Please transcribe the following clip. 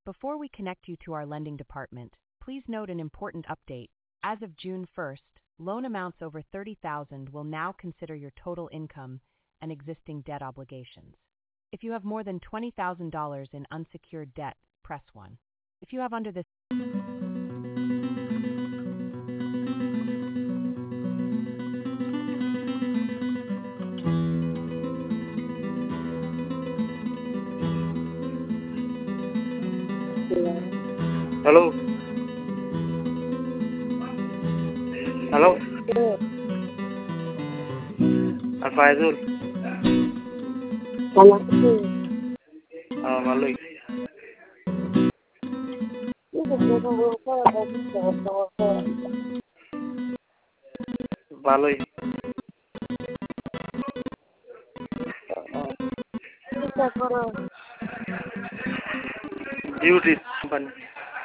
Before we connect you to our lending department, please note an important update. As of June 1st, loan amounts over $30,000 will now consider your total income and existing debt obligations. If you have more than $20,000 in unsecured debt, press 1. If you have under this Hello. Hello. Alfaizul. Malui. Malui. Duty company.